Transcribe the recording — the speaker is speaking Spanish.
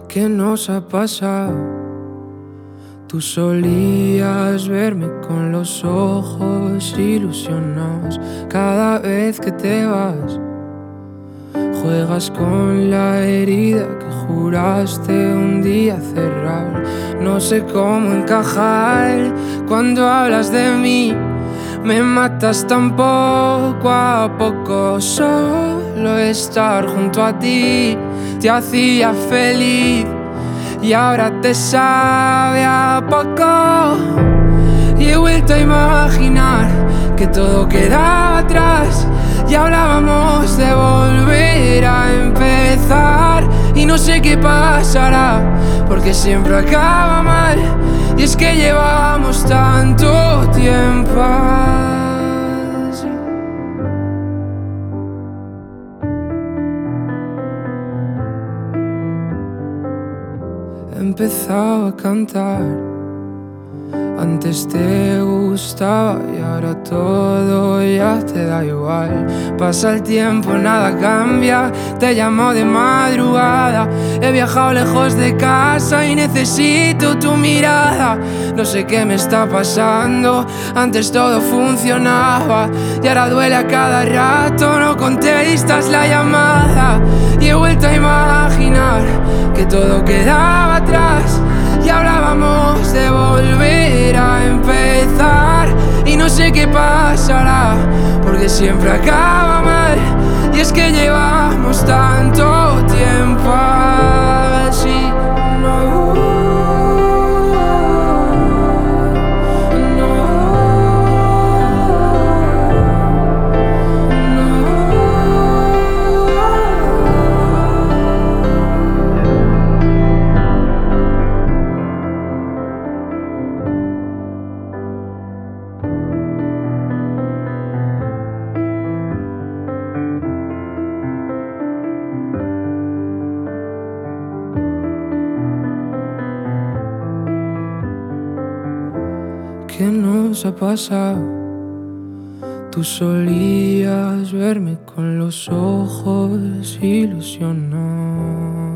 ¿Qué nos ha pasado? Tú solías verme con los ojos ilusionados cada vez que te vas. Juegas con la herida que juraste un día cerrar. No sé cómo encajar cuando hablas de mí. Me matas tan poco a poco. Solo estar junto a ti te hacía feliz y ahora te sabe a poco. Y he vuelto a imaginar que todo quedaba atrás y hablábamos de volver a empezar. Y no sé qué pasará, porque siempre acaba mal. Y es que llevamos tanto tiempo así. He empezado a cantar. Antes te gustaba y ahora todo ya te da igual. Pasa el tiempo, nada cambia. Te llamo de madrugada. He viajado lejos de casa y necesito tu mirada. No sé qué me está pasando. Antes todo funcionaba y ahora duele a cada rato. No contestas la llamada. Y he vuelto a imaginar que todo quedaba atrás y hablábamos de volver a empezar. Y no sé qué pasará, porque siempre acaba mal. Y es que llevamos tanto tiempo así. ¿Qué nos ha pasado? Tú solías verme con los ojos ilusionados.